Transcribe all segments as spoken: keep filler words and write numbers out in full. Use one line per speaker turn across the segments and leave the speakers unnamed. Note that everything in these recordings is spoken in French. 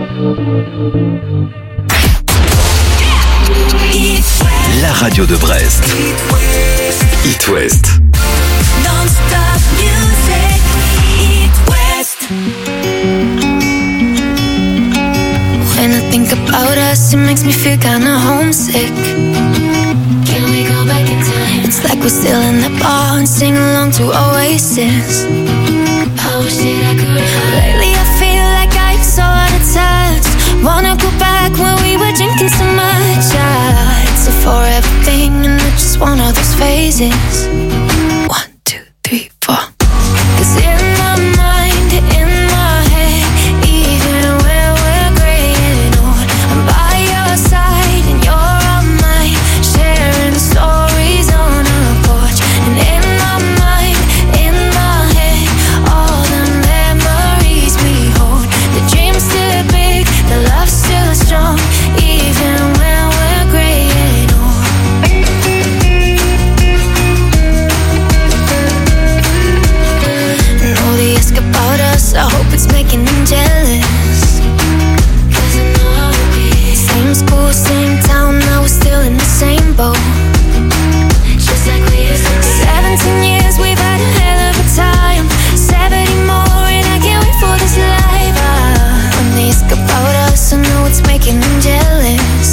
La radio de Brest. It West.
Non-stop music. It West.
When I think about us, it makes me feel kinda homesick. Can we go back in time? It's like we're still in the bar and sing along to Oasis. I wish that I could. Lately I feel like I'm so out of touch. Wanna go back when we were drinking so much. Yeah, it's a forever thing and I just want all those phases. One, two, three, four. Cause in my mind, in my head, even when we're gray and old, I'm by your side and you're on mine, sharing stories on a porch. And in my mind, in my head, all the memories we hold. The dream's still big, the love's still strong, even when we're gray and old. And all they ask about us, I hope it's making them jealous. Cause I know how it is. Same school, same town, now we're still in the same boat. Just like we used to be. Seventeen years, we've had a hell of a time. Seventy more and I can't wait for this life. Ah, when they ask about us, I know it's making them jealous.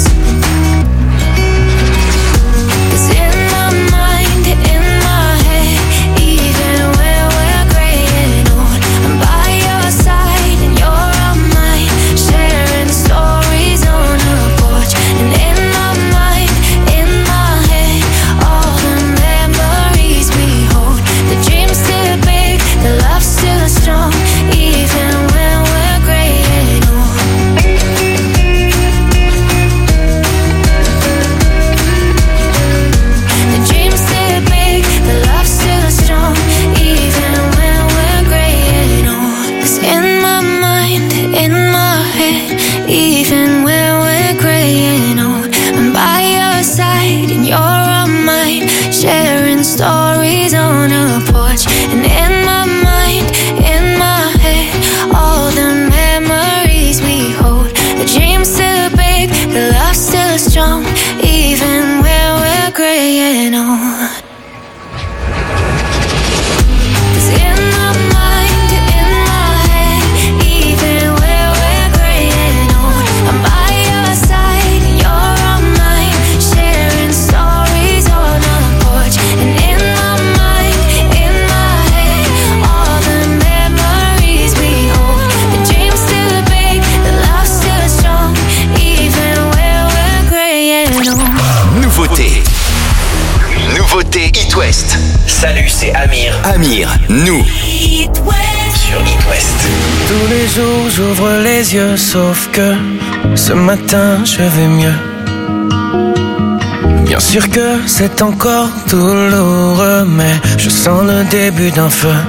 Cause in my mind, in my head, even when we're gray and old, I'm by your side and you're on mine, sharing stories on a porch. And in my mind, in my head, all the memories we hold. The dream's still big, the love's still strong, even when we're gray and old. The dream's still big, the love's still strong, even when we're gray and old. 'Cause in my mind, in my head, even when we're gray and old, I'm by your side and you're on mine, sharing stories on a porch. And in my mind, in my head, all the memories we hold. The dream's still big, the love's still strong, even when we're gray and old. 'Cause in my mind, in my head, even when we're gray and old, I'm by your side and you're on mine, sharing stories on a porch. And in my mind, in my head, all the memories we hold. The dream's still big, the love's still strong, even when we're gray and old.
Nouveauté. Nouveauté It West.
Salut, c'est Amir.
Amir, nous.
It West.
Sur It West.
Tous les jours j'ouvre les yeux, sauf que ce matin je vais mieux. Bien sûr que c'est encore douloureux, mais je sens le début d'un feu.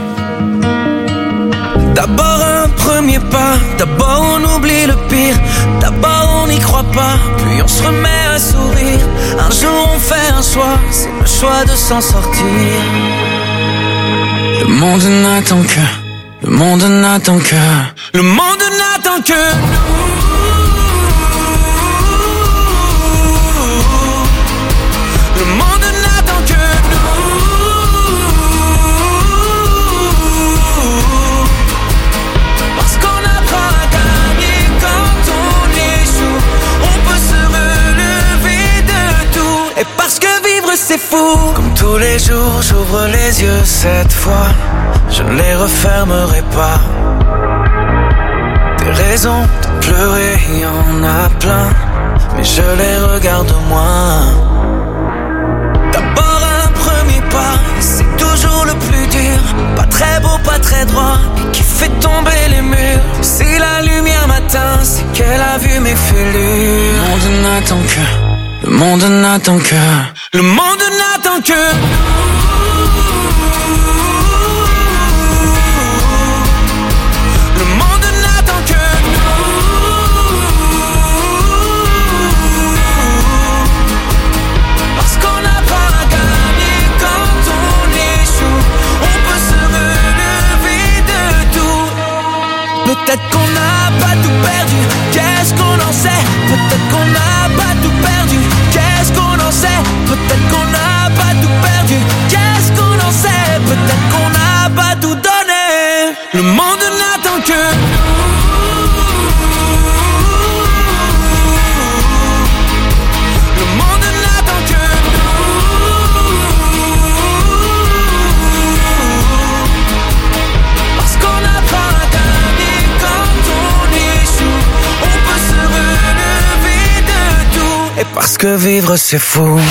D'abord un premier pas, d'abord on oublie le pire, d'abord on n'y croit pas, puis on se remet à sourire. Un jour on fait un choix, c'est le choix de s'en sortir. Le monde n'attend que, le monde n'attend que, le monde n'attend que nous. Le monde n'attend que nous. Parce qu'on apprend à gagner quand on échoue. On peut se relever de tout. Et parce que vivre c'est fou. Comme tous les jours j'ouvre les yeux cette fois, je ne les refermerai pas. Des raisons de pleurer, il y en a plein, mais je les regarde moins. D'abord un premier pas, c'est toujours le plus dur. Pas très beau, pas très droit, mais qui fait tomber les murs. Si la lumière m'atteint, c'est qu'elle a vu mes fêlures. Le monde n'attend que, le monde n'attend que, le monde n'attend que nous. Le monde n'attend que nous. Parce qu'on apprend à gagner quand on échoue. On peut se relever de tout. Peut-être qu'on n'a pas tout perdu. que vivre c'est fou.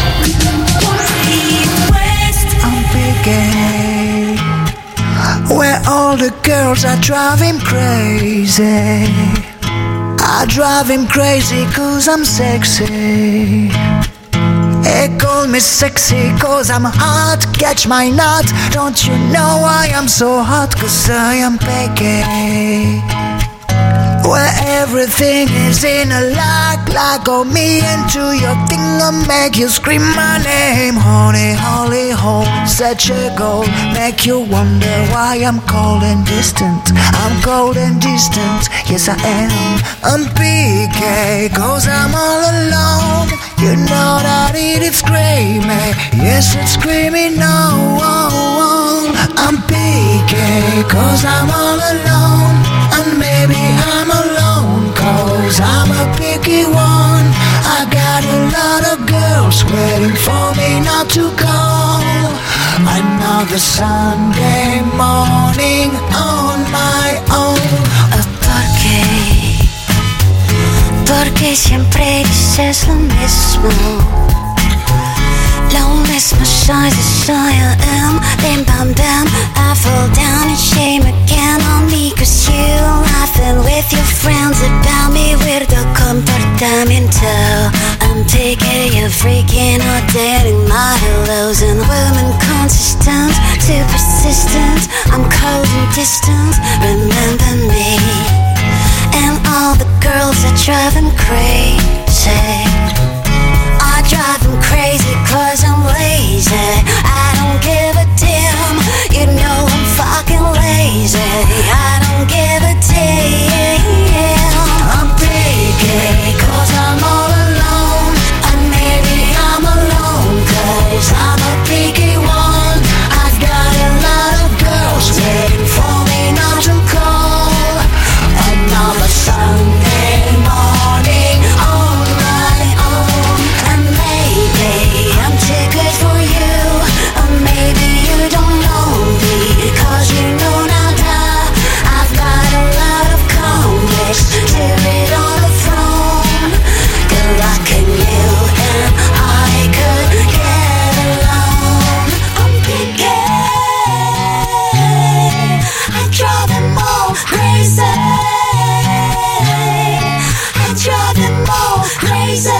I'm picking where all the girls are driving crazy. I drive him crazy cause I'm sexy. They call me sexy cause I'm hot. Catch my nut. Don't you know I am so hot cause I am picky. Where everything is in a lock, lock on me into your thing and make you scream my name. Honey, holy hole, such a goal. Make you wonder why I'm cold and distant. I'm cold and distant, yes I am. I'm P K, cause I'm all alone. You know that it is screaming, yes it's screaming no. I'm P K, cause I'm all alone. And maybe I'm alone, cause I'm a picky one. I got a lot of girls waiting for me not to call. Another Sunday morning on my own.
¿Por qué? Porque siempre dices lo mismo. Lo mismo soy, soy I am. Bim bam bam, I fall down and shame again on me. Cause you laughing with your friends about me. Weirdo comportamiento. I'm taking you freaking or dating my hellos. And women consistent, too persistent. I'm cold and distant, remember me. And all the girls are driving crazy. I drive them crazy cause I'm lazy. I don't give a damn. You know I'm fucking lazy. I don't give a damn.
I'm picky cause I'm all alone. And maybe I'm alone cause I'm a picky one. I've got a lot of girls waiting for me not to call. Another Sunday morning on my own. And maybe I'm too good for you. Or maybe you don't know me cause you know nada. I've got a lot of comics to read on the phone. Good luck in you and I could get along. I'm picky. I drive them all crazy. I drive them all crazy.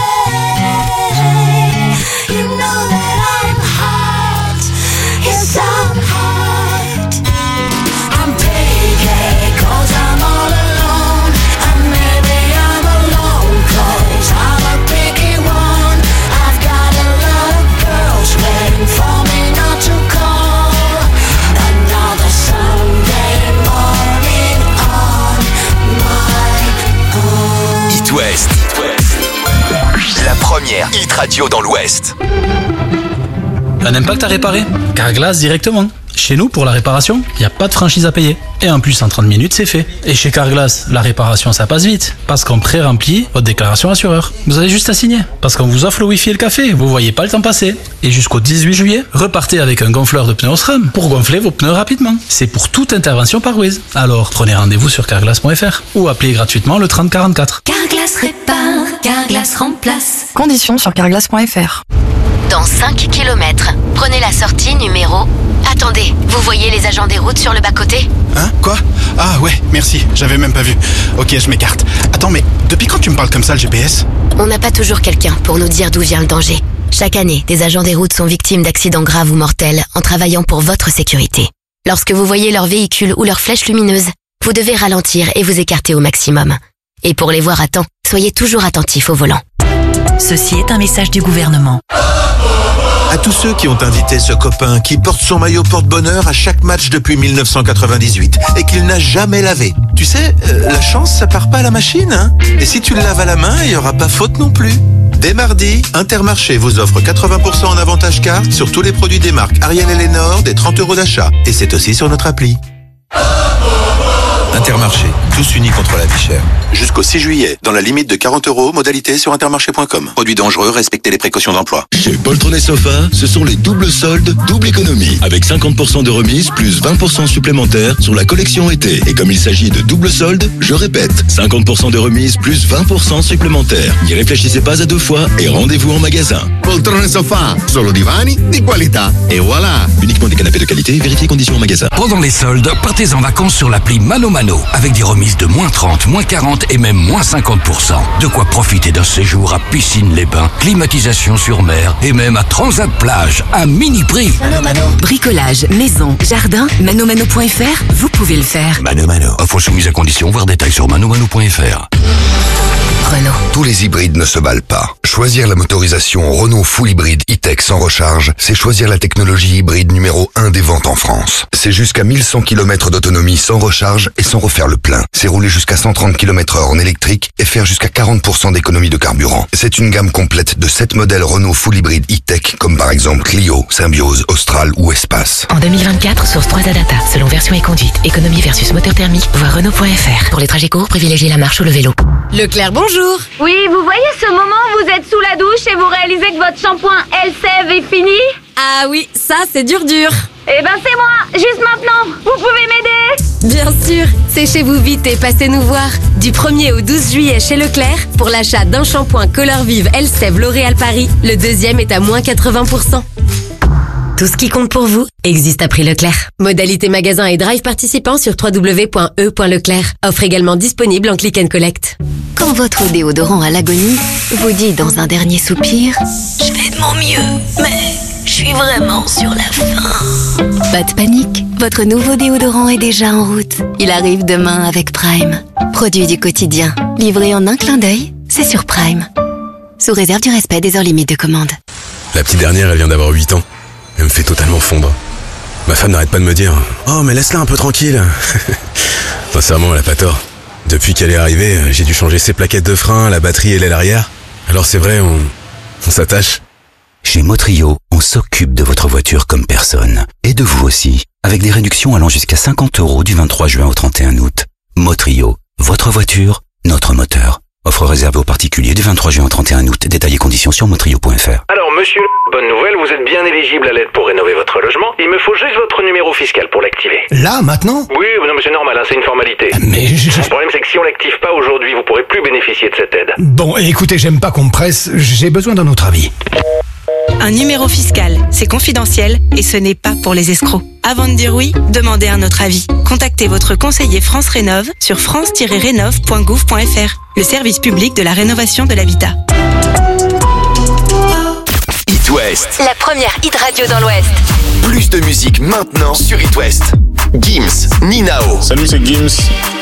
You know that I'm hot. Yes, I'm hot. I'm picky cause I'm all alone. And maybe I'm alone cause I'm a picky one. I've got a lot of girls waiting for me not to call. Another Sunday morning on my own.
It West. La première hit radio dans l'Ouest.
Un impact à réparer? Carglass directement. Chez nous, pour la réparation, il n'y a pas de franchise à payer. Et en plus, en trente minutes, c'est fait. Et chez Carglass, la réparation, ça passe vite. Parce qu'on pré-remplit votre déclaration assureur. Vous avez juste à signer. Parce qu'on vous offre le Wi-Fi et le café. Vous voyez pas le temps passer. Et jusqu'au dix-huit juillet, repartez avec un gonfleur de pneus Osram pour gonfler vos pneus rapidement. C'est pour toute intervention par Wiz. Alors, prenez rendez-vous sur carglass point f r ou appelez gratuitement le trente quarante-quatre.
Carglass répare, Carglass remplace.
Conditions sur carglass point f r.
Dans cinq kilomètres, prenez la sortie numéro... Attendez, vous voyez les agents des routes sur le bas-côté?
Hein? Quoi? Ah ouais, merci, j'avais même pas vu. Ok, je m'écarte. Attends, mais depuis quand tu me parles comme ça, le G P S?
On n'a pas toujours quelqu'un pour nous dire d'où vient le danger. Chaque année, des agents des routes sont victimes d'accidents graves ou mortels en travaillant pour votre sécurité. Lorsque vous voyez leur véhicule ou leur flèche lumineuse, vous devez ralentir et vous écarter au maximum. Et pour les voir à temps, soyez toujours attentifs au volant.
Ceci est un message du gouvernement.
À tous ceux qui ont invité ce copain qui porte son maillot porte-bonheur à chaque match depuis mille neuf cent quatre-vingt-dix-huit et qu'il n'a jamais lavé. Tu sais, euh, la chance, ça part pas à la machine, hein. Et si tu le laves à la main, il n'y aura pas faute non plus. Dès mardi, Intermarché vous offre quatre-vingts pour cent en avantage carte sur tous les produits des marques Ariel et Lénore, des trente euros d'achat. Et c'est aussi sur notre appli. Intermarché. Intermarché, tous unis contre la vie chère. Jusqu'au six juillet, dans la limite de quarante euros, modalité sur intermarché point com. Produit dangereux, respectez les précautions d'emploi.
Chez Poltron et Sofa, ce sont les doubles soldes, double économie. Avec cinquante pour cent de remise plus vingt pour cent supplémentaires sur la collection été. Et comme il s'agit de double solde, je répète, cinquante pour cent de remise plus vingt pour cent supplémentaires. N'y réfléchissez pas à deux fois et rendez-vous en magasin.
Poltron et Sofa, solo divani di qualità. Et voilà.
Uniquement des canapés de qualité, vérifiez conditions en magasin.
Pendant les soldes, partez en vacances sur l'appli Mano Mano, avec des remises de moins trente, moins quarante et même moins cinquante pour cent. De quoi profiter d'un séjour à Piscine-les-Bains, climatisation sur mer et même à Transat Plage, à mini prix.
Mano Mano. Bricolage, maison, jardin, manomano point f r, vous pouvez le faire.
Mano Mano. Offre soumise à condition, voir détails sur manomano point f r.
Renault.
Tous les hybrides ne se valent pas. Choisir la motorisation Renault Full Hybride E-Tech sans recharge, c'est choisir la technologie hybride numéro un des ventes en France. C'est jusqu'à mille cent kilomètres d'autonomie sans recharge et sans refaire le plein. C'est rouler jusqu'à cent trente kilomètres heure en électrique et faire jusqu'à quarante pour cent d'économie de carburant. C'est une gamme complète de sept modèles Renault Full Hybride E-Tech comme par exemple Clio, Symbiose, Austral ou Espace.
En deux mille vingt-quatre, source trois A Data, selon version et conduite, économie versus moteur thermique, voir Renault point f r. Pour les trajets courts, privilégiez la marche ou le vélo.
Leclerc, bonjour.
Oui, vous voyez ce moment où vous êtes sous la douche et vous réalisez que votre shampoing Elseve est fini?
Ah oui, ça c'est dur dur.
Eh ben c'est moi, juste maintenant. Vous pouvez m'aider?
Bien sûr, séchez-vous vite et passez nous voir. Du premier au douze juillet chez Leclerc, pour l'achat d'un shampoing Color Vive Elseve L'Oréal Paris, le deuxième est à moins quatre-vingts pour cent. Tout ce qui compte pour vous existe à prix Leclerc. Modalité magasin et drive participant sur w w w point e point leclerc. Offre également disponible en click and collect.
Quand votre déodorant à l'agonie vous dit dans un dernier soupir « Je fais de mon mieux, mais je suis vraiment sur la fin ». Pas de panique, votre nouveau déodorant est déjà en route. Il arrive demain avec Prime. Produit du quotidien, livré en un clin d'œil, c'est sur Prime. Sous réserve du respect des heures limites de commande.
La petite dernière, elle vient d'avoir huit ans. Elle me fait totalement fondre. Ma femme n'arrête pas de me dire « Oh, mais laisse-la un peu tranquille !» Sincèrement, elle a pas tort. Depuis qu'elle est arrivée, j'ai dû changer ses plaquettes de frein, la batterie et l'aile arrière. Alors c'est vrai, on, on s'attache.
Chez Motrio, on s'occupe de votre voiture comme personne. Et de vous aussi, avec des réductions allant jusqu'à cinquante euros du vingt-trois juin au trente et un août. Motrio, votre voiture, notre moteur. Offre réservée aux particuliers du vingt-trois juin au trente et un août. Détails et conditions sur motrio point f r.
Alors monsieur, bonne nouvelle, vous êtes bien éligible à l'aide pour rénover votre logement. Il me faut juste votre numéro fiscal pour l'activer.
Là, maintenant?
Oui, non mais c'est normal, hein, c'est une formalité.
Mais je...
Le problème c'est que si on l'active pas aujourd'hui, vous pourrez plus bénéficier de cette aide.
Bon, écoutez, j'aime pas qu'on me presse, j'ai besoin d'un autre avis.
Un numéro fiscal, c'est confidentiel et ce n'est pas pour les escrocs. Avant de dire oui, demandez un autre avis. Contactez votre conseiller France Rénov sur france tiret rénov point gouv point f r, le service public de la rénovation de l'habitat.
It West.
La première hit radio dans l'Ouest.
Plus de musique maintenant sur It West. Gims, Ninao.
Salut, c'est Gims.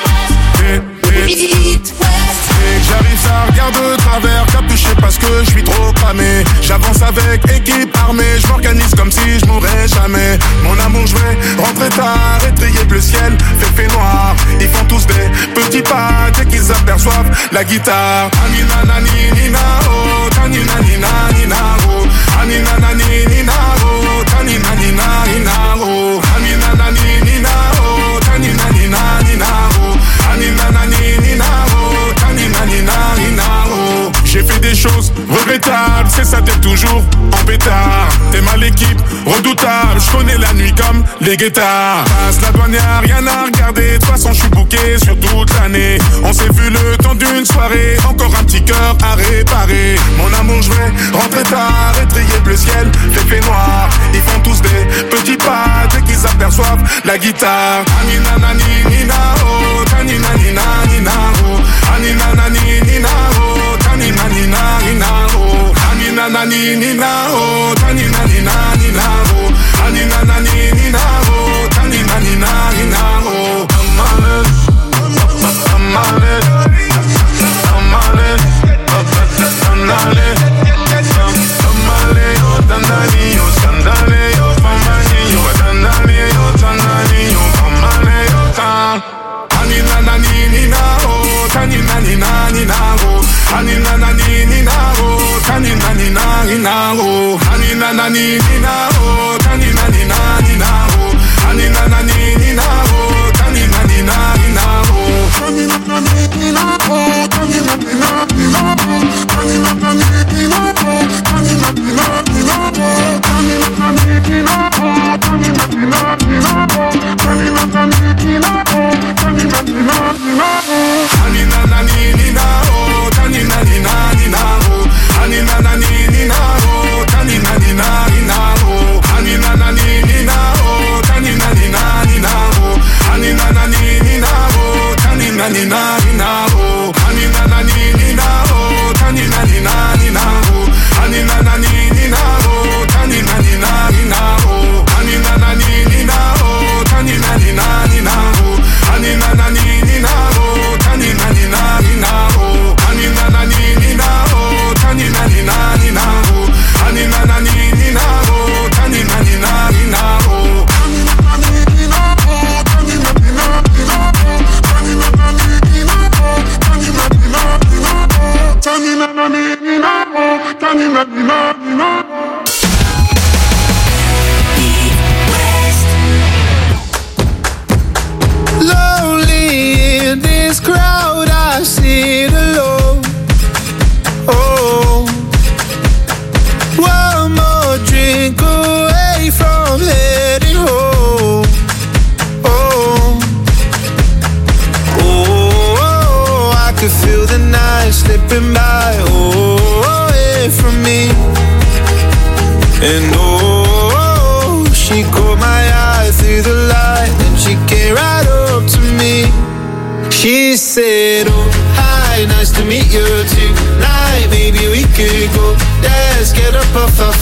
J'arrive, ça regarde de travers, capuché parce que je suis trop cramé. J'avance avec équipe armée, je m'organise comme si je mourrais jamais. Mon amour, je vais rentrer tard, étrier bleu ciel, fait fait noir. Ils font tous des petits pas dès qu'ils aperçoivent la guitare. Anina nani nina oh, tanina nina nina oh, anina nani nina oh, tanina nina nina oh, anina nani nina oh, tanina nina nina oh, anina nani nina oh, tanina nina nina oh. J'ai fait des choses regrettables, c'est ça t'es toujours en pétard. T'es mal équipe, redoutable, je connais la nuit comme les guettards. Passe la douane, y'a rien à regarder, de toute façon je suis booké sur toute l'année. On s'est vu le temps d'une soirée, encore un petit cœur à réparer. Mon amour, je vais rentrer tard, étrier bleu ciel, fait fait noir. Ils font tous des petits pas dès qu'ils aperçoivent la guitare. Anina nani nina oh, tanina nina nina oh, anina nani nina oh, tanina nina nina oh, anina nani nina oh, tanina nina nina oh, anina nani nina oh, tanina nina nina oh. Amale, amale, amale, amale, amale, yo tanani yo sandale yo famani yo tanani yo tanani yo amale yo tan. Anina nani nina oh, tanina nina nina oh, anina nani nina oh, tanina nina nina oh, anina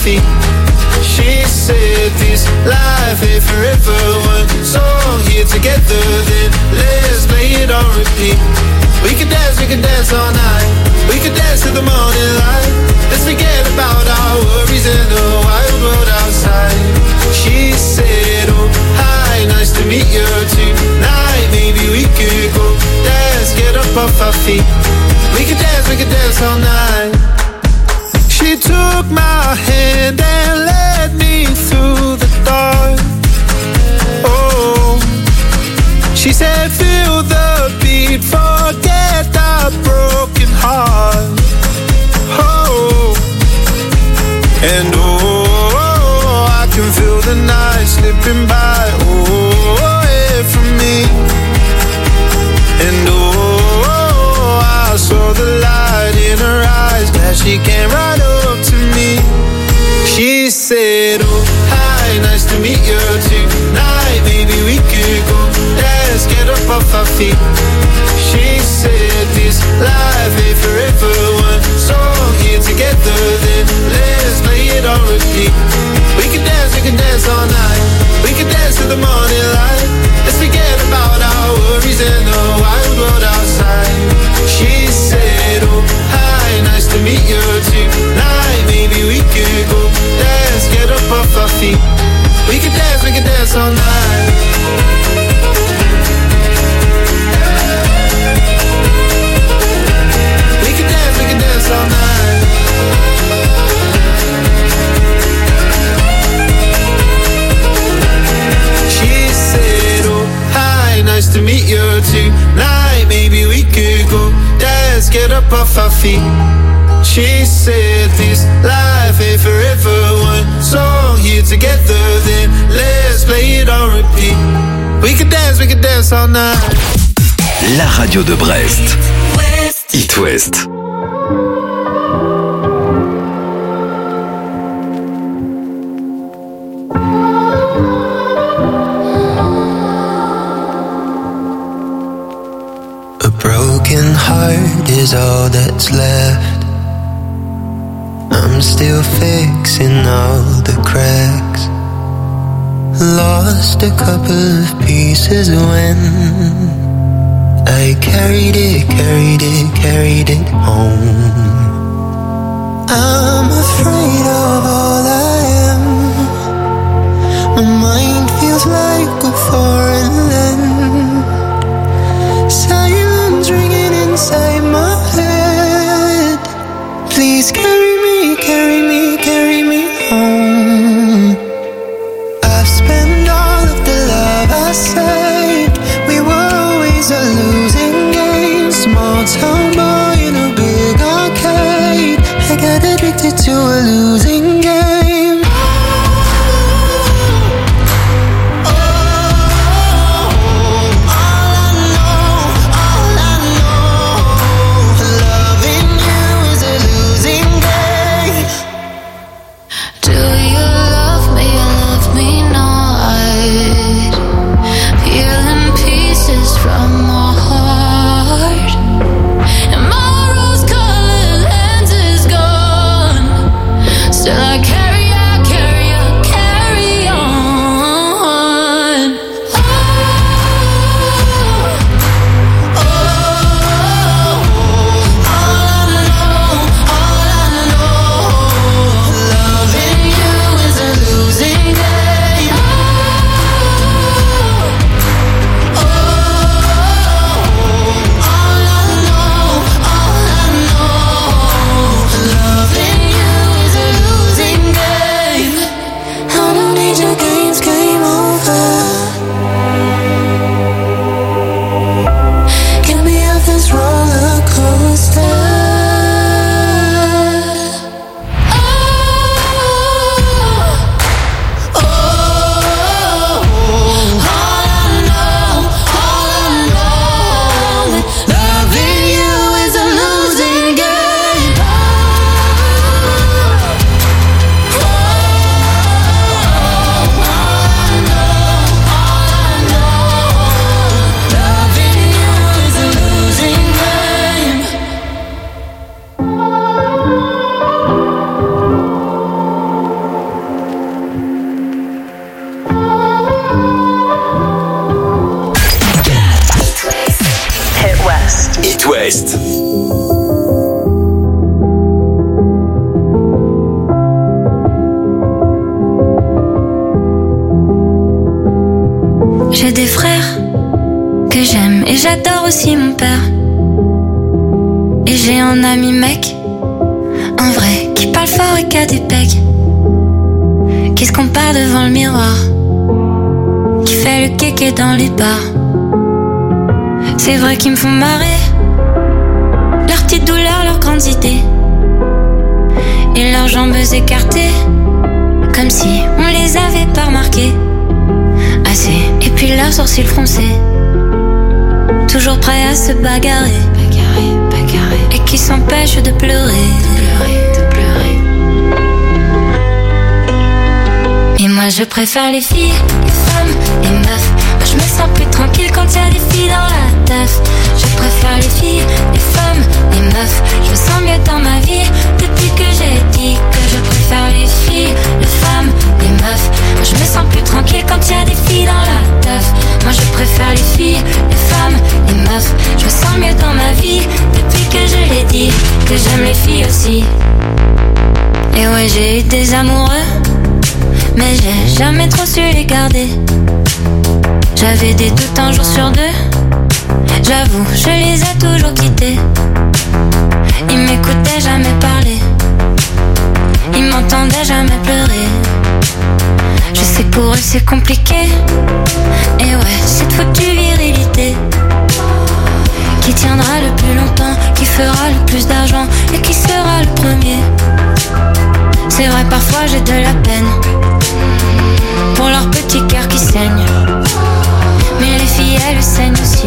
feet. She said this life ain't forever. One song here together, then let's play it on repeat. We could dance, we could dance all night. We could dance till the morning light. Let's forget about our worries and the wild world outside. She said, oh, hi, nice to meet you tonight. Maybe we could go dance, get up off our feet. We could dance, we could dance all night. She took my hand and led me through the dark. Oh, she said, feel the beat, forget the broken heart. Oh, and oh, I can feel the night slipping by. Oh, away from me. And oh, I saw the light in her eyes, that she came right up to me. She said, oh, hi, nice to meet you tonight. Maybe we could go dance, get up off our feet. She said this life ain't forever. One song here together, then let's play it on repeat. We can dance, we can dance all night. We can dance till the morning light. Let's forget about our worries and the wild world outside. She said, oh, hi, nice to meet you tonight. Maybe we could go dance, get up off our feet. We can dance, we can dance all night. We can dance, we can dance all night. She said, oh, hi, nice to meet you tonight. Maybe we could go dance, get up off our feet. She said this life ain't forever. One song here together, then let's play it on repeat. We could dance, we could dance all night.
La radio de Brest. It West.
A broken heart is all that's left. I'm still fixing all the cracks. Lost a couple of pieces when I carried it, carried it, carried it home. I'm afraid of all I am. My mind feels like a foreign land. Silence ringing inside my head. Please carry me, carry me, carry me home. I've spent all of the love I saved. We were always a losing game. Small town boy in a big arcade. I got addicted to a losing game. Loving you is a losing game.
It West.
J'ai des frères que j'aime et j'adore aussi mon père. Et j'ai un ami mec, un vrai, qui parle fort et qui a des pecs, qui se compare devant le miroir, qui fait le kéké dans les bars. C'est vrai qu'ils me font marrer, leurs petites douleurs, leurs grandes idées, et leurs jambes écartées, comme si on les avait pas remarquées assez. Et puis leurs sourcils froncés, toujours prêts à se bagarrer, bagarrer, bagarrer, et qui s'empêchent de pleurer, de pleurer, de pleurer. Et moi je préfère les filles, les femmes, les meufs. Moi je me sens plus tranquille quand y a des filles dans la teuf. Je préfère les filles, les femmes, les meufs. Je me sens mieux dans ma vie depuis que j'ai dit que je préfère les filles, les femmes, les meufs. Moi je me sens plus tranquille quand y a des filles dans la teuf. Moi je préfère les filles, les femmes, les meufs. Je me sens mieux dans ma vie depuis que je l'ai dit que j'aime les filles aussi. Et ouais, j'ai eu des amoureux, mais j'ai jamais trop su les garder. J'avais des doutes un jour sur deux, j'avoue, je les ai toujours quittés. Ils m'écoutaient jamais parler, ils m'entendaient jamais pleurer. Je sais pour eux c'est compliqué, et ouais, cette foutue virilité qui tiendra le plus longtemps, qui fera le plus d'argent et qui sera le premier. C'est vrai, parfois j'ai de la peine pour leur petit cœur qui saigne, mais les filles elles saignent aussi.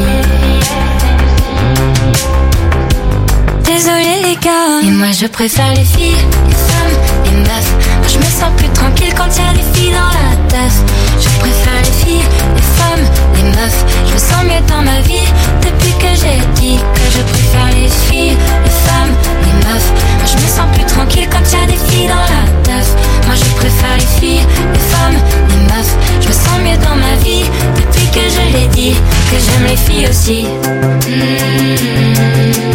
Désolé les gars, et moi je préfère les filles, les femmes, les meufs. Moi je me sens plus tranquille quand y a des filles dans la teuf. Je préfère les filles, les femmes, les meufs. Je me sens mieux dans ma vie depuis que j'ai dit que je préfère les filles, les femmes, les meufs. Moi je me sens plus tranquille quand y a des filles dans la teuf. Moi je préfère les filles, les femmes, les meufs. Je me sens mieux dans ma vie depuis que je l'ai dit que j'aime les filles aussi. Mmh.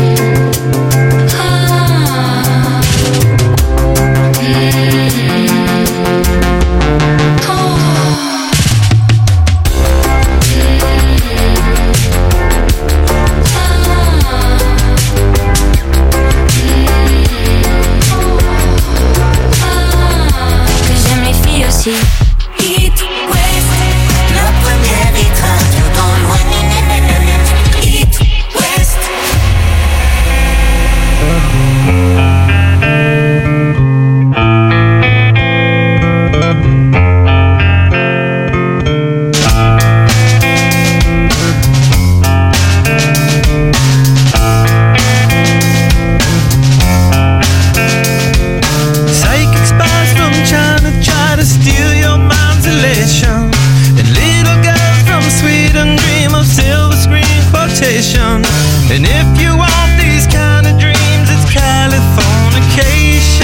It West, la première hit radio dans l'Ouest. It West. Psychic spies from China try to steal your mind's elation, and little girls from Sweden dream of silver screen quotation. And if you want these kind of dreams, it's Californication.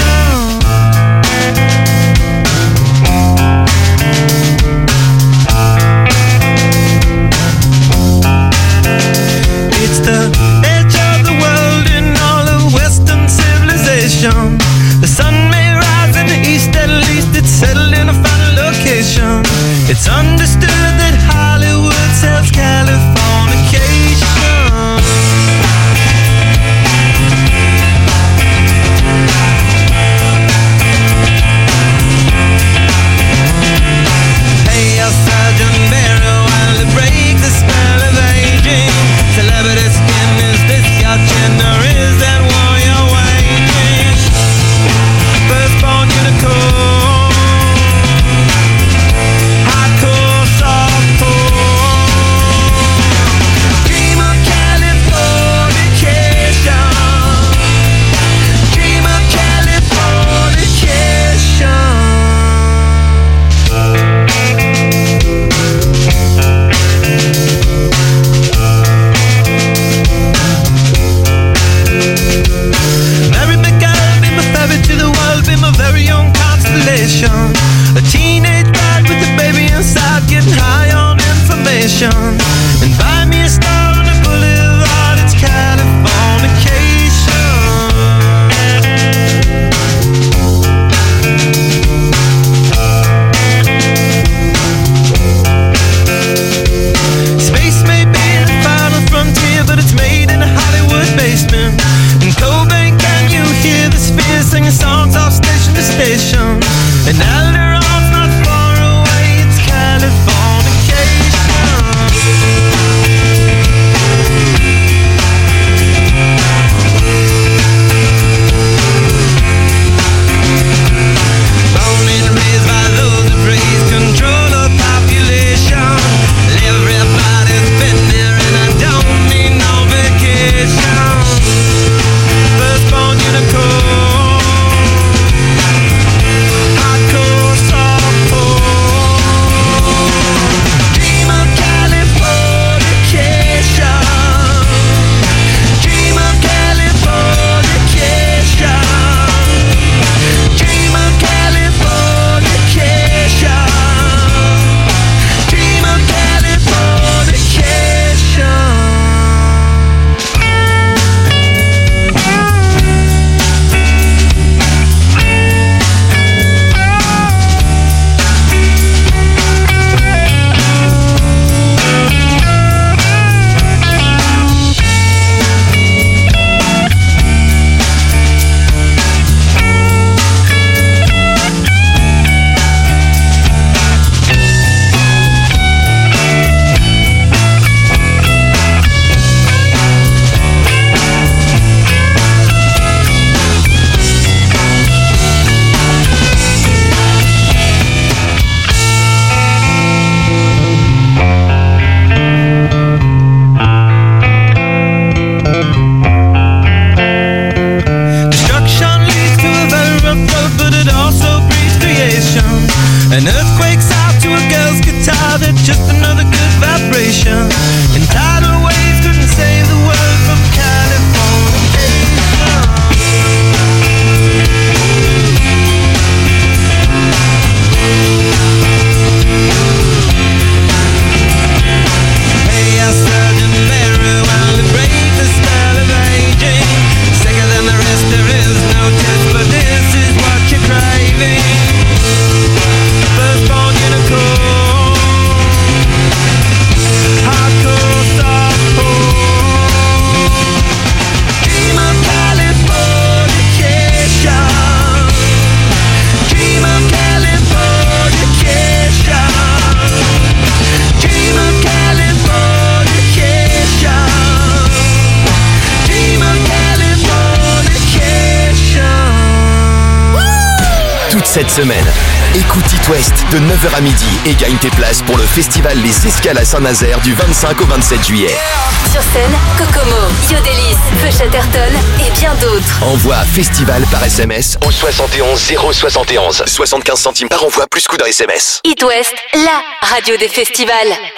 It's the edge of the world in all of Western civilization. The sun may rise in the east, at least it's settled in a final location. It's understood that Hollywood sells Californication. Hey, your Sergeant Barrow, while it breaks the spell of aging. Celebrity skin, is this your gender? Is that war you're waging? Firstborn unicorn, hardcore, softcore. Dream of Californication. Dream of Californication. Marry me, girl, be my fairy to the world, be my very own constellation. A teenage bride with a baby inside, getting high on information. And buy me a star on the boulevard, it's California.
Cette semaine, écoute It West de neuf heures à midi et gagne tes places pour le festival Les Escales à Saint-Nazaire du vingt-cinq au vingt-sept juillet.
Sur scène, Kokomo, Yodelis, The Chatterton et bien d'autres.
Envoie festival par S M S au soixante et onze zéro soixante et onze. soixante-quinze centimes par envoi plus coût d'un S M S.
It West, la radio des festivals.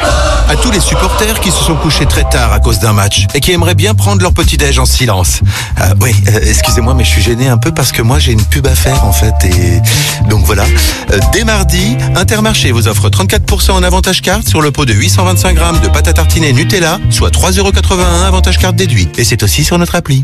À tous les supporters qui se sont couchés très tard à cause d'un match et qui aimeraient bien prendre leur petit-déj en silence. Euh, oui, euh, excusez-moi, mais je suis gêné un peu parce que moi j'ai une pub à faire en fait et donc voilà. Euh, dès mardi, Intermarché vous offre trente-quatre pour cent en avantage carte sur le pot de huit cent vingt-cinq grammes de pâte à tartiner Nutella, soit trois euros quatre-vingt-un avantage carte déduit. Et c'est aussi sur notre appli.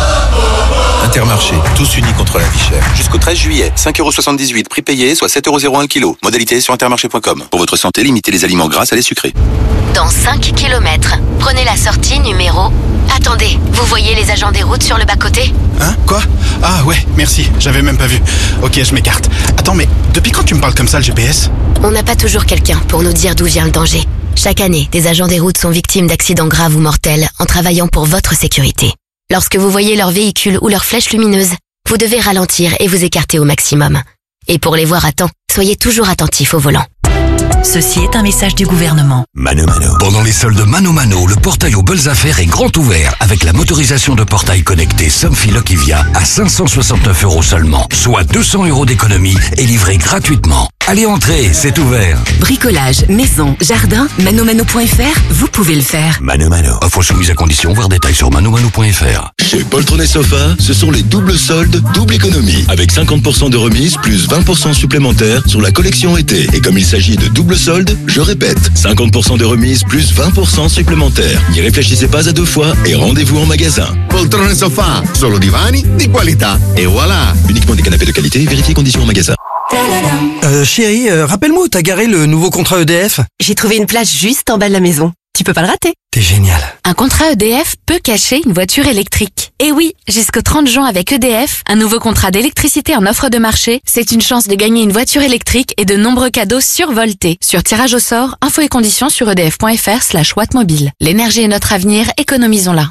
Intermarché, tous unis contre la vie chère. Jusqu'au treize juillet, cinq euros soixante-dix-huit, prix payé, soit sept euros zéro un le kilo. Modalité sur intermarché point com. Pour votre santé, limitez les aliments gras à les sucrés.
Dans cinq kilomètres, prenez la sortie numéro... Attendez, vous voyez les agents des routes sur le bas-côté ?
Hein ? Quoi ? Ah ouais, merci, j'avais même pas vu. Ok, je m'écarte. Attends, mais depuis quand tu me parles comme ça, le G P S ?
On n'a pas toujours quelqu'un pour nous dire d'où vient le danger. Chaque année, des agents des routes sont victimes d'accidents graves ou mortels en travaillant pour votre sécurité. Lorsque vous voyez leur véhicule ou leur flèche lumineuse, vous devez ralentir et vous écarter au maximum. Et pour les voir à temps, soyez toujours attentifs au volant.
Ceci est un message du gouvernement.
Mano Mano. Pendant les soldes Mano Mano, le portail aux belles affaires est grand ouvert avec la motorisation de portail connecté Somfy Lokivia à cinq cent soixante-neuf euros seulement, soit deux cents euros d'économie et livré gratuitement. Allez, entrez, c'est ouvert.
Bricolage, maison, jardin, manomano point f r, vous pouvez le faire.
Mano Mano. Offre soumise à condition, voir détails sur manomano point f r.
Chez Poltron Sofa, ce sont les doubles soldes, double économie. Avec cinquante pour cent de remise plus vingt pour cent supplémentaires sur la collection été. Et comme il s'agit de double solde, je répète, cinquante pour cent de remise plus vingt pour cent supplémentaires. N'y réfléchissez pas à deux fois et rendez-vous en magasin.
Poltrone Sofa, solo divani di qualità. Et voilà.
Uniquement des canapés de qualité, vérifiez conditions en magasin.
Euh, chérie, euh, rappelle-moi où t'as garé le nouveau contrat E D F.
J'ai trouvé une place juste en bas de la maison. Tu peux pas le rater.
T'es génial.
Un contrat E D F peut cacher une voiture électrique. Et oui, jusqu'au trente juin avec E D F, un nouveau contrat d'électricité en offre de marché, c'est une chance de gagner une voiture électrique et de nombreux cadeaux survoltés. Sur tirage au sort, infos et conditions sur edf point f r slash wattmobile. L'énergie est notre avenir, économisons-la.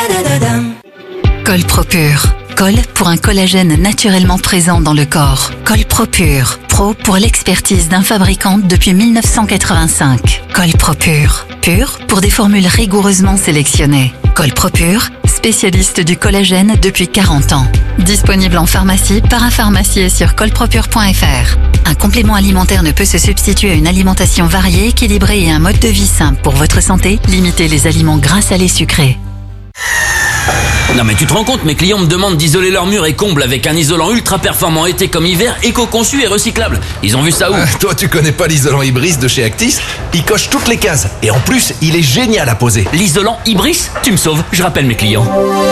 Colpropure. Col pour un collagène naturellement présent dans le corps. Colpropure. Pro pour l'expertise d'un fabricant depuis mille neuf cent quatre-vingt-cinq. Colpropure. Pur pour des formules rigoureusement sélectionnées. Colpropure, spécialiste du collagène depuis quarante ans. Disponible en pharmacie, parapharmacie et sur colpropure point f r. Un complément alimentaire ne peut se substituer à une alimentation variée, équilibrée et un mode de vie simple. Pour votre santé, limitez les aliments gras, salés, sucrés.
Non mais tu te rends compte, mes clients me demandent d'isoler leurs murs et combles avec un isolant ultra performant été comme hiver, éco-conçu et recyclable. Ils ont vu ça où?
euh, Toi tu connais pas l'isolant Ibris de chez Actis? Il coche toutes les cases et en plus il est génial à poser.
L'isolant Ibris? Tu me sauves, je rappelle mes clients.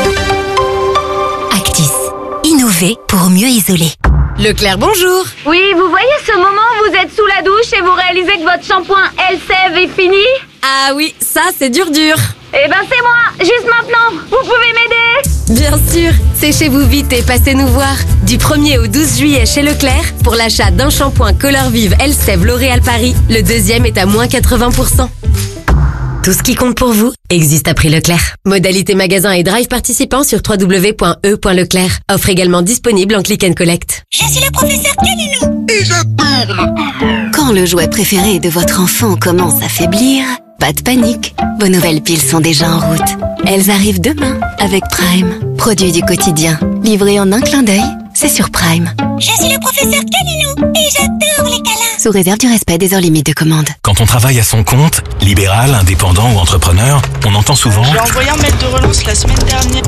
Actis. Innover pour mieux isoler.
Leclerc, bonjour.
Oui, vous voyez ce moment où vous êtes sous la douche et vous réalisez que votre shampoing Elseve est fini?
Ah oui, ça c'est dur dur.
Eh ben c'est moi, juste maintenant. Vous pouvez m'aider?
Bien sûr, séchez-vous vite et passez nous voir. Du premier au douze juillet chez Leclerc, pour l'achat d'un shampoing Color Vive Elseve L'Oréal Paris, le deuxième est à moins quatre-vingts pour cent. Tout ce qui compte pour vous existe à prix Leclerc. Modalité magasin et drive participant sur w w w point e point leclerc. Offre également disponible en click and collect.
Je suis le professeur Canino et j'adore. Quand le jouet préféré de votre enfant commence à faiblir, pas de panique. Vos nouvelles piles sont déjà en route. Elles arrivent demain avec Prime. Produit du quotidien. Livré en un clin d'œil, c'est sur Prime.
Je suis le professeur Canino et j'adore les câlins.
Sous réserve du respect des heures limites de commande.
Quand on travaille à son compte, libéral, indépendant ou entrepreneur, on entend souvent...
J'ai envoyé un mail de relance la semaine dernière.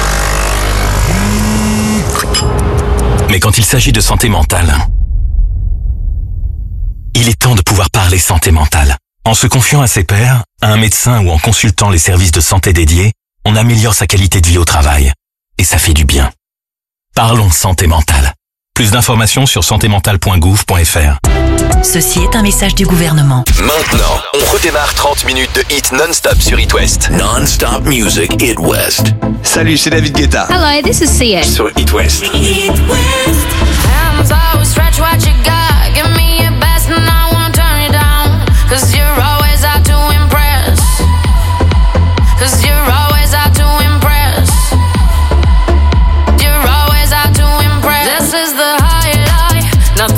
Mais quand il s'agit de santé mentale, il est temps de pouvoir parler santé mentale. En se confiant à ses pairs, à un médecin ou en consultant les services de santé dédiés, on améliore sa qualité de vie au travail. Et ça fait du bien. Parlons santé mentale. Plus d'informations sur santé mentale point gouv point f r.
Ceci est un message du gouvernement.
Maintenant, on redémarre trente minutes de hit non-stop sur It West.
Non-stop music, It West.
Salut, c'est David Guetta.
Hello, this is Sia.
Sur It West.
It West.
Hands always stretch what you got. Give me your best and I won't turn you down. Cause you're always out to impress. Cause you're always out to impress. You're always out to impress. This is the highlight. Now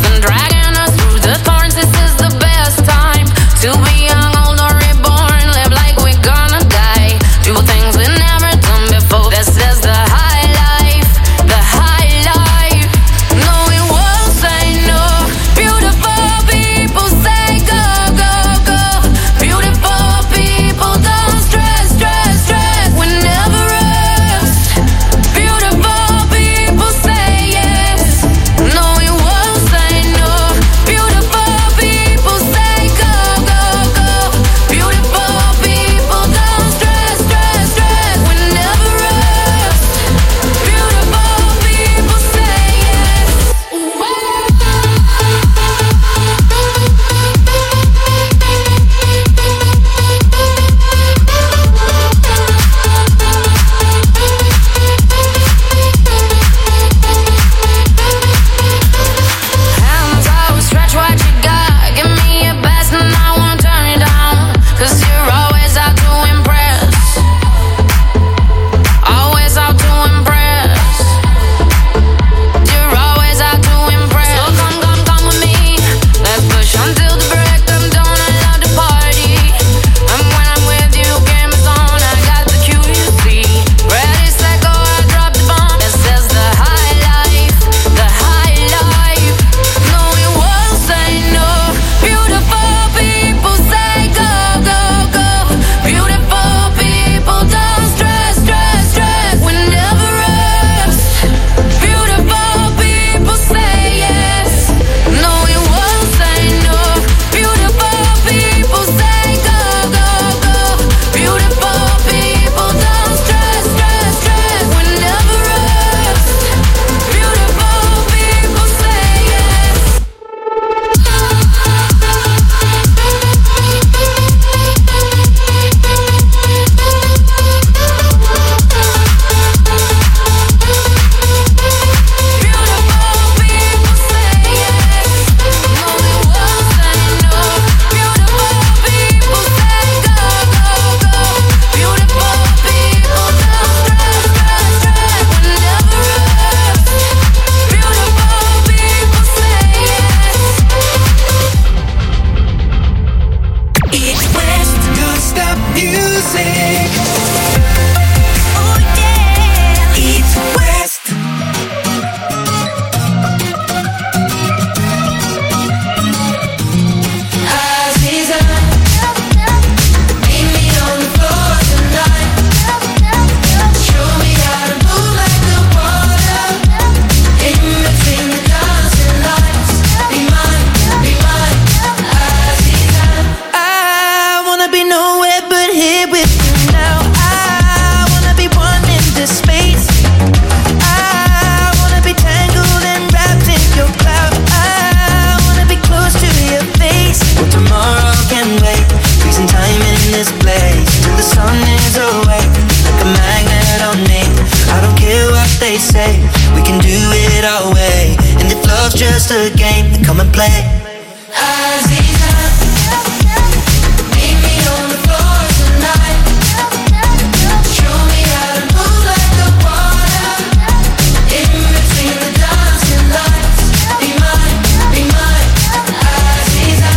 sun is away, like a magnet on me. I don't care what they say, we can do it our way. And if love's just a game, then come and play. Aziza, meet me on the floor tonight. Show me how to move like the water, in between the dancing lights. Be mine, be mine, Aziza.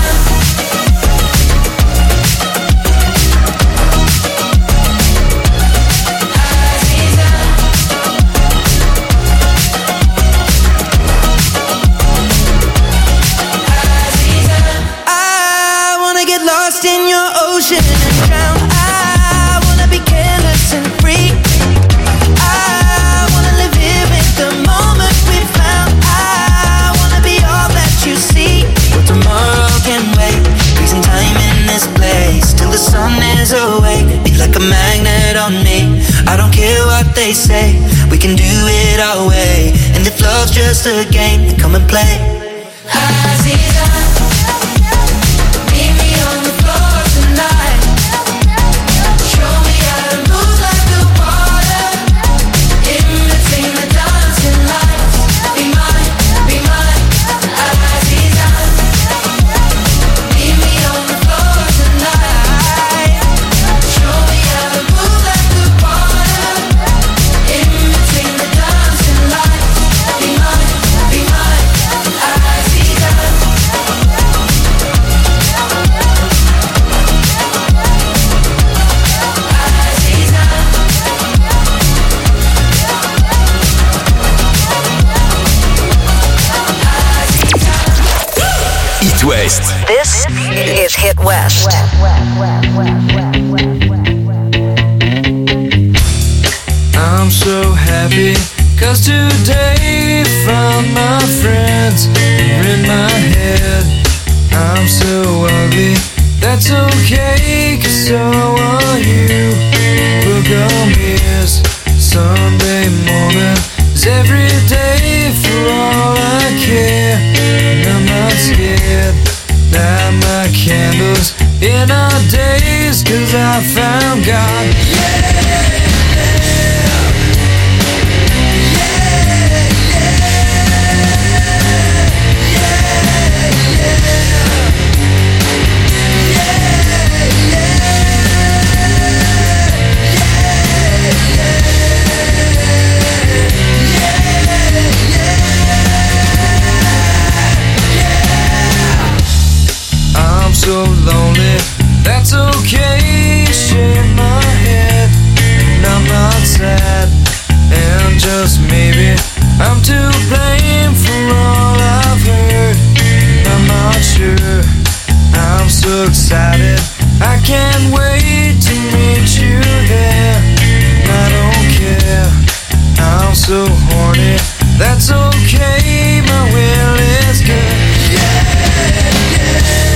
In your ocean and drown. I wanna be careless and free. I wanna live here with the moment we found. I wanna be all that you see. But tomorrow can wait, freezing time in this place till the sun is awake. Be like a magnet on me. I don't care what they say, we can do it our way. And if love's just a game, then come and play. Aziza, meet me on the floor tonight. Show me how to move like the water, in between the dancing lights. Be mine, be mine, Aziza. Meet me on the floor tonight. Show me how to move like the water, in between the dancing lights. Be mine, be mine, Aziza.
It West.
This is Hit West.
I'm so happy, cause today found my friends are in my head. I'm so ugly, that's okay, cause so are you. Look on this Sunday morning is every day for all I care. And I'm not scared, light my candles in our days, cause I found God. Yeah! So lonely, that's okay, shake my head, and I'm not sad, and just maybe I'm to blame for all I've heard, I'm not sure, I'm so excited, I can't wait to meet you there, I don't care, I'm so horny, that's okay, my will is good, yeah, yeah.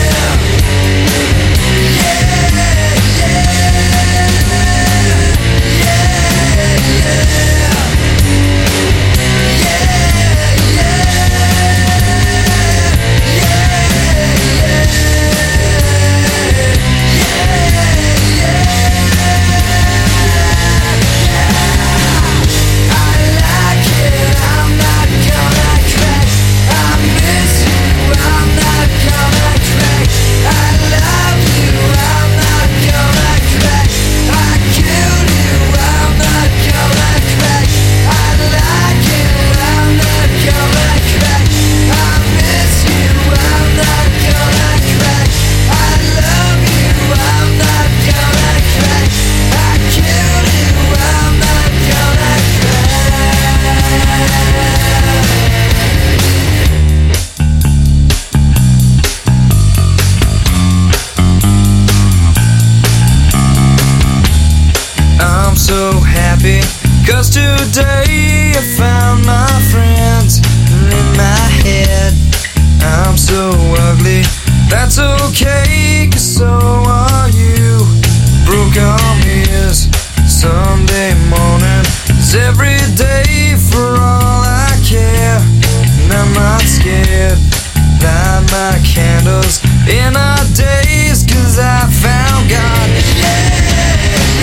Cause today I found my friends in my head. I'm so ugly, that's okay, cause so are you. Broke arm is Sunday morning, is every day for all I care. And I'm not scared, light my candles in our days, cause I found God. Yeah!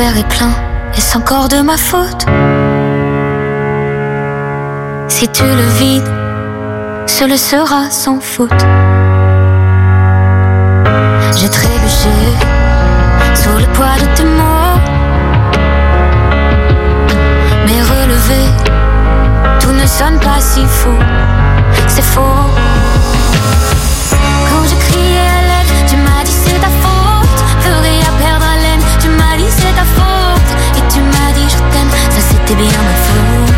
verre est plein, est-ce encore de ma faute? Si tu le vides, ce le sera sans faute. J'ai trébuché sous le poids de tes mots, mais relevé, tout ne sonne pas si faux. C'est faux. Quand j'ai crié à l'aide, tu m'as dit c'est ta faute. Ferais à perdre haleine, tu m'as dit c'est ta faute. Et tu m'as dit je t'aime, ça c'était bien ma faute.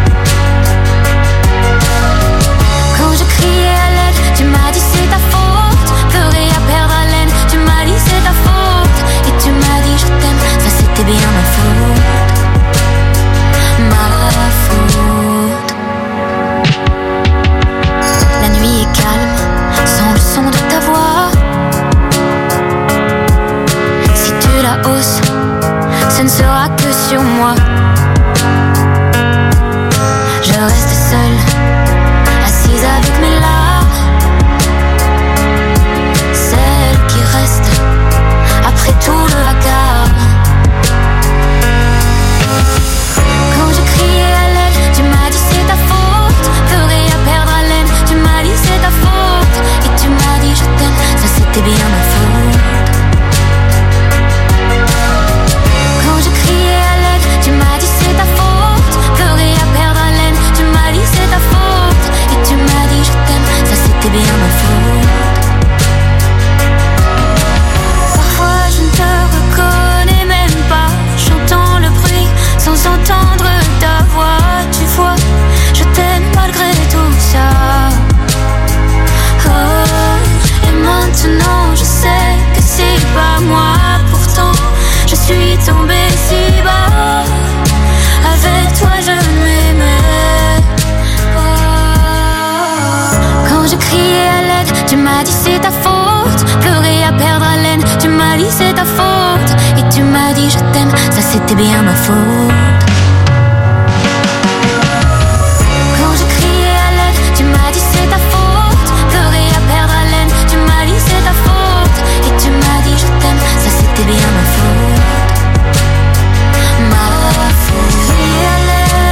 Quand j'ai crié à l'aide, tu m'as dit c'est ta faute. Ferais à perdre haleine, tu m'as dit c'est ta faute. Et tu m'as dit je t'aime, ça c'était bien ma faute. Ma faute. La nuit est calme, sans le son de ta voix. Si tu la hausses, ce ne sera que sur moi. Je reste seule, assise avec mes larmes. Celle qui reste après tout le vacarme. Quand j'ai crié à l'aide, tu m'as dit c'est ta faute. Ferais à perdre haleine, tu m'as dit c'est ta faute. Et tu m'as dit je t'aime, ça c'était bien ma faute. Quand j'ai crié à l'aide, tu m'as dit c'est ta faute. Ferais à perdre haleine, tu m'as dit c'est ta faute. Et tu m'as dit je t'aime, ça c'était bien ma faute. Parfois je ne te reconnais même pas. J'entends le bruit sans entendre ta voix. Tu vois, je t'aime malgré tout ça. Oh, et maintenant je sais que c'est pas moi. Pourtant je suis tombée si bas. Avec toi je m'aimais pas. Quand je criais à l'aide, tu m'as dit c'est ta faute. Pleurer à perdre haleine, tu m'as dit c'est ta faute. Et tu m'as dit je t'aime, ça c'était bien ma faute. Quand je criais à l'aide, tu m'as dit c'est ta faute. Pleurer à perdre haleine, tu m'as dit c'est ta faute. Et tu m'as dit je t'aime, ça c'était bien ma faute. Ma faute. Crier à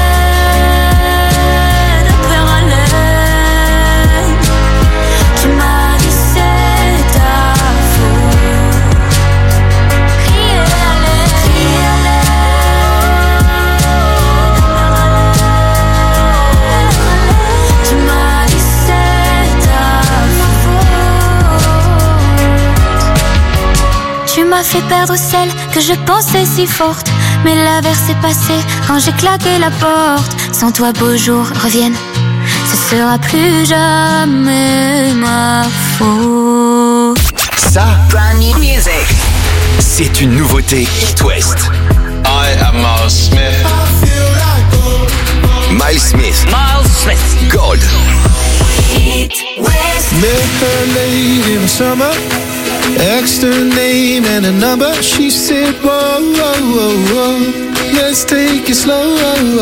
l'aide, perdre haleine, tu m'as dit c'est ta faute. Crier à l'aide, crier à l'aide, tu m'as dit c'est ta faute. Tu m'as fait perdre celle que je pensais si forte. Mais l'averse est passée quand j'ai claqué la porte. Sans toi beaux jours reviennent, ce sera plus jamais ma faute.
Ça, c'est une nouveauté Hit West.
I am Miles Smith.
Miles Smith.
Miles Smith.
Gold.
Hit West.
Met her late in summer, asked her name and a number. She said, whoa, whoa, whoa, whoa, let's take it slow.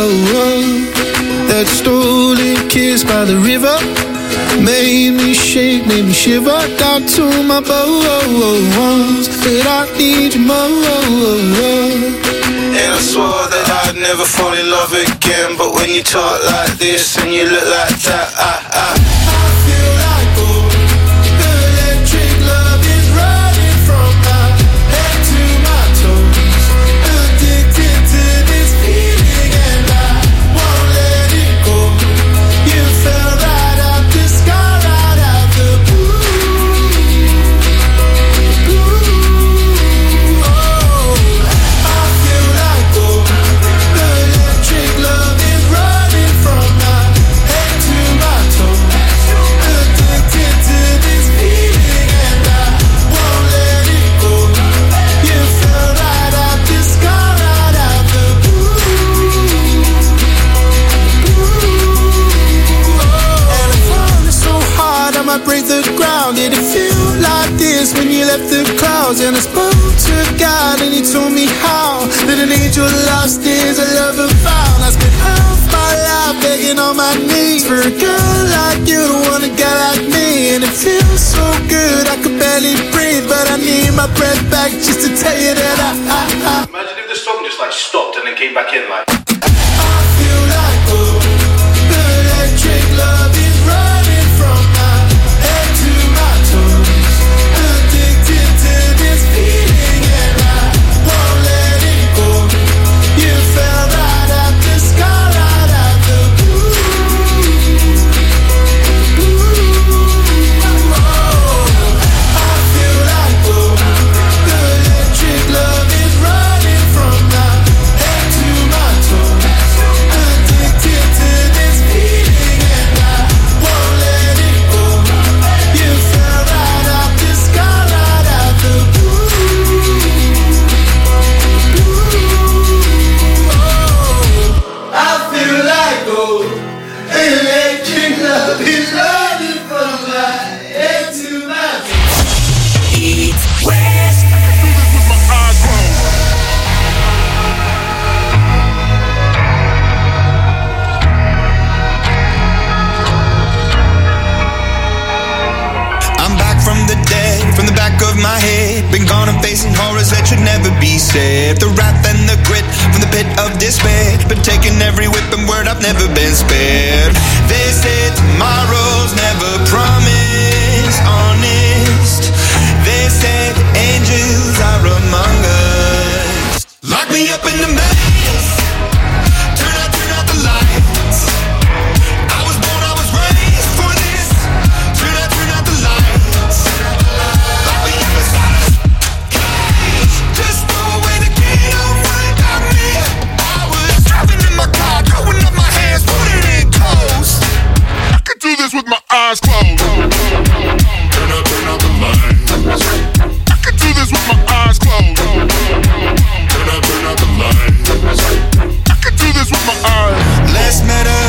That stolen kiss by the river made me shake, made me shiver. Down to my bones, said I need you more.
And I swore that I'd never fall in love again. But when you talk like this and you look like that, I, I,
I feel like gold. The electric love is running from my head to my toes. Addicted to this feeling and I won't let it go. You fell right out the sky, right out the blue. Blue. Oh, I feel like gold. The electric love is running from my head to my toes. Addicted to this feeling and I won't let it go. You fell right out the sky, right out the blue. And I'm falling so hard I might break the ground. Did it feel like this when you left the clouds? And I spoke to God and he told me how that an angel lost is a lover found. I spent half my life begging on my knees for a girl like you to want a guy like me. And it feels so
so good I could barely breathe, but I need my breath back just to tell you that I, I, I
Imagine if the song just like stopped and then came back in like
I feel like oh, the electric love is running from my head to my toes. Addicted to this feeling and I won't let it go. You fell right out the sky, right out the blue. I feel like oh, the electric love is running from my head to my toes. Addicted to this feeling and I won't let it go. You fell right out the sky, right out the blue. I feel like oh, electric love is running from my head to my toes. East West.
I'm back from the dead, from the back of my head. Been gone and facing horrors that should never be said. The wrath and the grit from the pit of despair. Been taking every whip and word, I've never been spared. They said tomorrow's never promised, honest. They said angels are among us. Lock me up in the maze. Turn out, turn out the lights. I was born, I was raised for this. Turn out, turn out the lights. Lock me up inside a cage. Just throw away the key, don't worry about me. I was driving in my car, throwing up my hands, putting it close. I could do this with my eyes closed. Turn out, turn out the lights. I could do this with my eyes closed. Turn out, turn out the lights. I could do this with my eyes. Less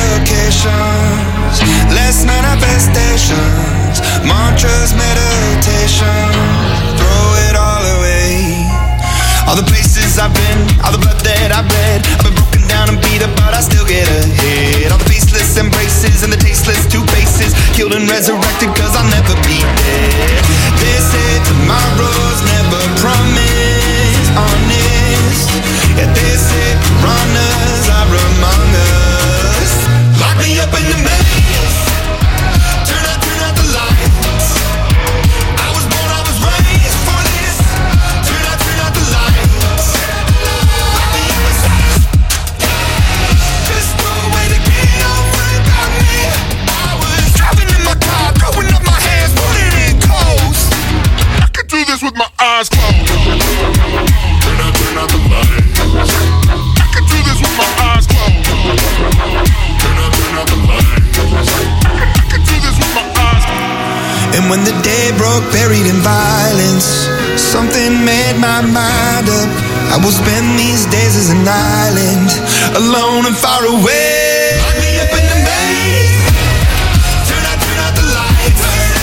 medications, less manifestations, mantras, meditation. Throw it all away. All the places I've been, all the blood that I've bled. I've been broken down and beat up, but I still get ahead. All the faceless embraces and the tasteless two faces, killed and resurrected, cause I'll never be dead. They said tomorrow's never promised, honest. Yeah, they said runners are among us. Lock me up in the maze. Turn out, turn out the lights. I was born, I was raised for this. Turn out, turn out the lights. Lock me up inside a cage. Just throw away the key, don't worry about me. I was driving in my car, throwing up my hands, putting it close. I could do this with my eyes closed. Turn out, turn out the lights. I could do this with my eyes closed. Turn out, turn out the lights. I could do this with my eyes closed. And when the day broke, buried in violence, something made my mind up. I will spend these days as an island, alone and far away. Lock me up in the maze. Turn out, turn out the lights.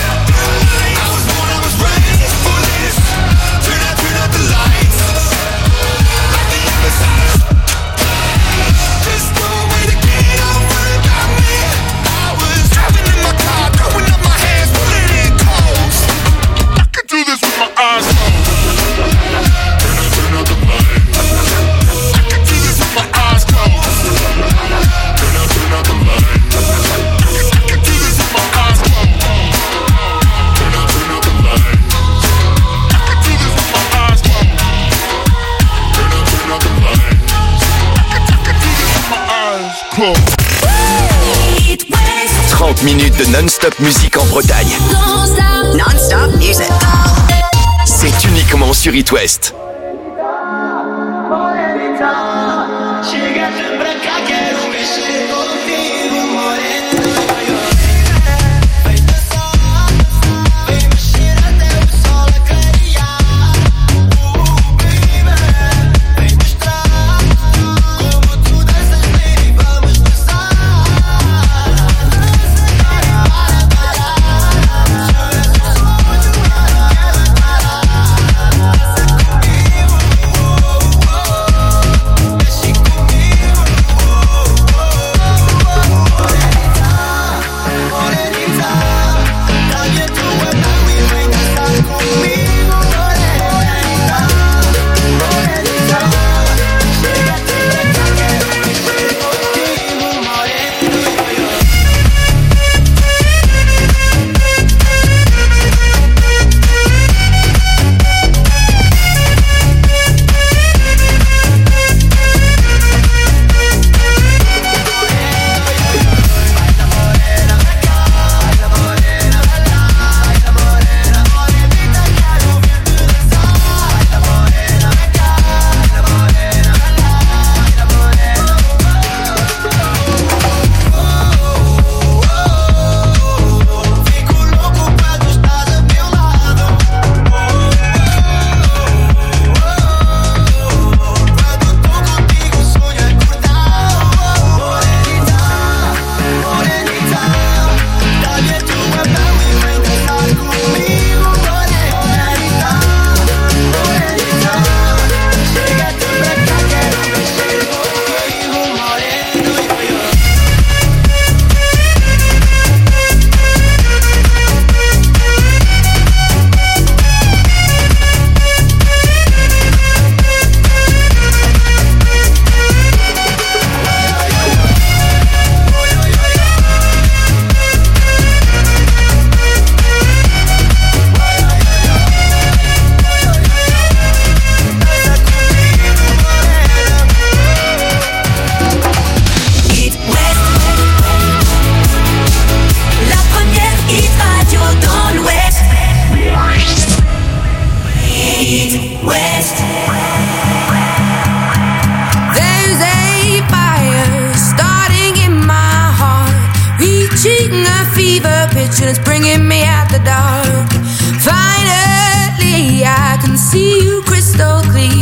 I was born, I was raised for this. Turn out, turn out the lights. Lock me up inside a cage. Just throw away the key, don't worry about me. I was driving in my car, throwing up my hands, putting it close. I could do this with my eyes closed. Turn out, turn out the lights. I could do this with my eyes closed. Turn out, turn out the lights. I could do this with my eyes closed. Turn out, turn out the lights. I could do this with my eyes closed. Turn out, turn out the lights. I could, I could do this with my eyes closed.
trente minutes de non-stop musique en Bretagne.
Non-stop music.
C'est uniquement sur It West.
reflection is bringing me out the dark. Finally, I can see you crystal clear.